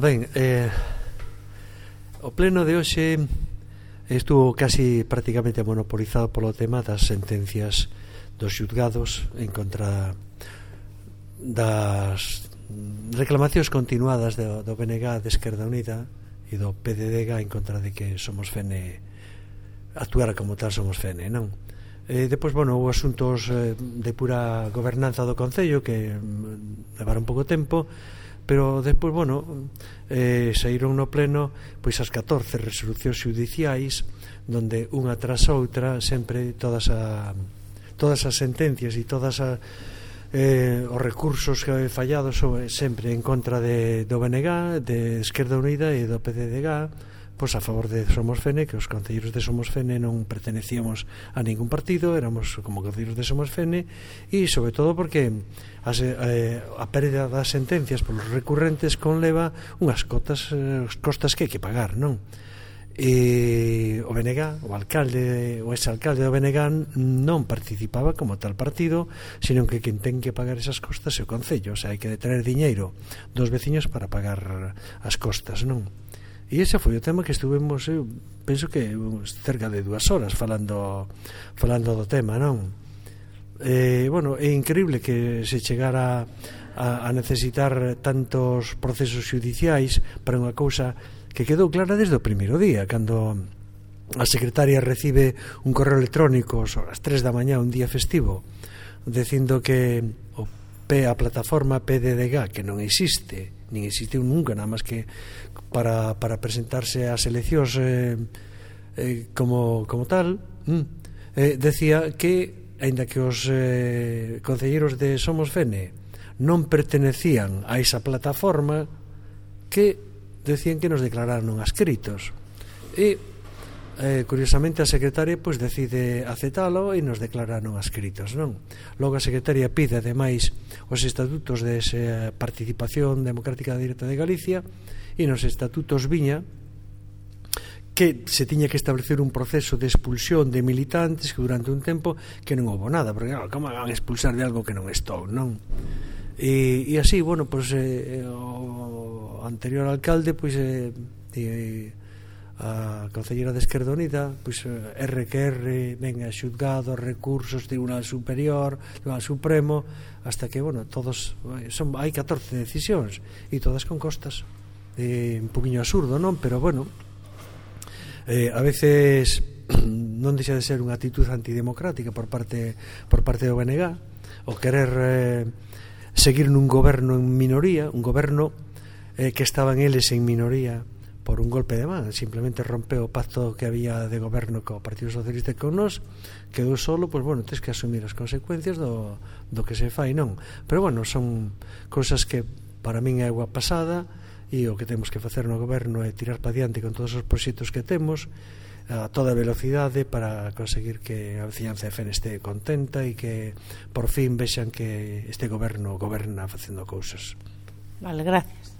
Ben, o pleno de hoxe estuvo casi prácticamente monopolizado polo tema das sentencias dos xulgados en contra das reclamacións continuadas do BNG, de Esquerda Unida e do PDDG en contra de que Somos Fene actuara como tal Somos Fene, non? Depois, bueno, houve asuntos de pura gobernanza do Concello que levaron pouco tempo, pero despois, bueno, saíron no pleno pois as 14 resolucións xudiciais donde unha tras outra sempre todas as sentencias e todas os recursos fallados sempre en contra do BNG, de Esquerda Unida e do PDDG, pois a favor de Somos Fene, que os concelleiros de Somos Fene non pertenecíamos a ningún partido, éramos como concelleiros de Somos Fene, e sobre todo porque a pérdida das sentencias polos recurrentes conleva unhas costas que hai que pagar, non? E o BNG, o exalcalde do BNG non participaba como tal partido, sino que quen ten que pagar esas costas é o Concello, o sea, hai que traer diñeiro dos veciños para pagar as costas, non? E ese foi o tema que estuvemos, penso que cerca de 2 horas falando do tema, non? Bueno, é increíble que se chegara a necesitar tantos procesos judiciais para unha cousa que quedou clara desde o primeiro día, cando a secretaria recibe un correo electrónico ás 3 da mañá un día festivo dicindo que a plataforma PDDG, que non existe, nin existiu nunca, nada máis que para presentarse ás eleccións como tal, decía que, aínda que os concelleiros de Somos Fene non pertenecían a esa plataforma, que decían que nos declararan non adscritos. E curiosamente a secretaria pois decide aceptalo e nos declararon adscritos, non? Logo a secretaria pide ademais os estatutos de participación democrática directa de Galicia, e nos estatutos viña que se tiña que establecer un proceso de expulsión de militantes que durante un tempo que non houve nada, porque claro, como van a expulsar de algo que non estou, non? E así, bueno, pois o anterior alcalde pois a concelleira de Esquerda Unida pois R, venga, xulgado, recursos, Tribunal Superior, Tribunal Supremo, hasta que, bueno, todos hai 14 decisións e todas con costas, un poquinho absurdo, non? Pero bueno, a veces non deixa de ser unha actitud antidemocrática por parte do BNG, o querer seguir nun goberno en minoría, un goberno que estaban eles en minoría por un golpe de man, simplemente rompeu o pacto que había de goberno co Partido Socialista e con nós, quedou solo, pois bueno, tens que asumir as consecuencias do que se fai, non? Pero bueno, son cousas que para min é agua pasada, e o que temos que facer no goberno é tirar para diante con todos os proxectos que temos a toda velocidade para conseguir que a veciñanza de Fene este contenta e que por fin vexan que este goberno goberna facendo cousas. Vale, gracias.